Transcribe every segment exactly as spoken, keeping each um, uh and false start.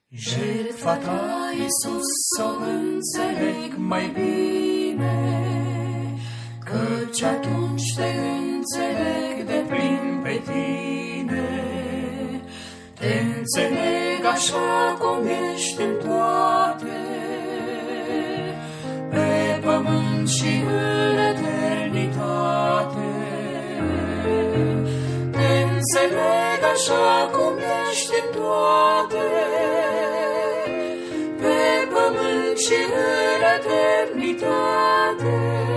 Jertfa ta, Iisus, s-o înțeleg mai bine, căci atunci te înțeleg de plin pe tine. Te înțeleg așa cum ești în toate, pe pământ și în eternitate. Te înțeleg așa cum ești în toate, pe pământ și în eternitate.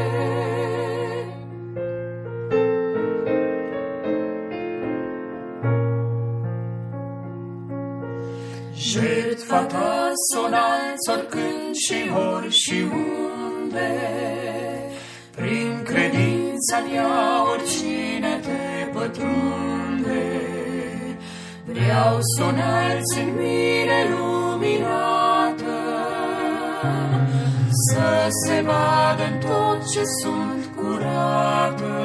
Jertfa ta s-o înalți oricând și ori și unde, prin credința în ea oricine te pătrunde. Vreau s-o înalți în mine luminată, să se vadă în tot ce sunt curată.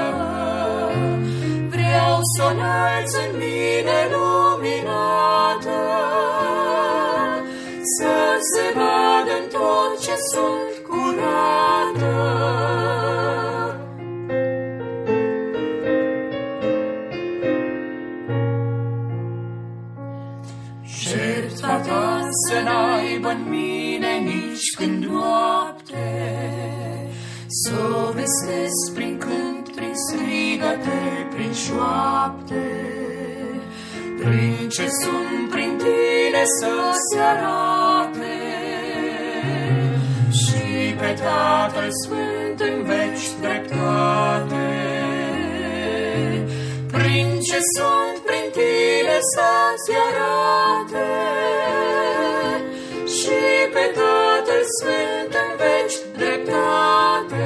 Vreau s-o înalți în mine luminată, să se vadă în tot ce sunt curată. Jertfa ta să n-aibă în mine nici când noapte, s-o vestesc prin cânt, prin strigăte, prin șoapte. Prin ce sunt prin tine să se arate, și pe Tatăl Sfânt în veci dreptate. Prin ce sunt prin tine să se arate, și pe Tatăl Sfânt în veci dreptate.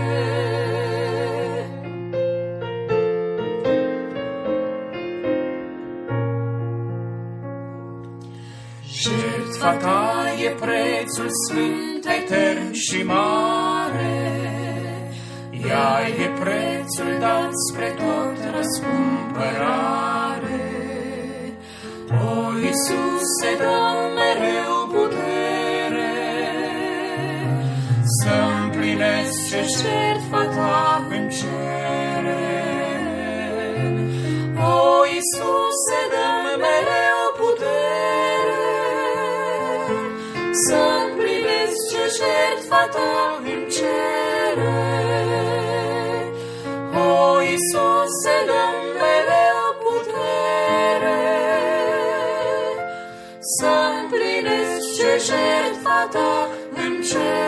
Jertfa ta e prețul sfânt, etern și mare, ea e prețul dat spre tot răscumpărare. O, Iisuse, dă-mi mereu putere să împlinesc ce jertfa ta îmi cere. O, Iisuse, dă-mi mereu putere să împlinesc ce jertfa ta îmi cere. O, Iisuse, dă-mi mereu putere să împlinesc ce jertfa ta îmi cere.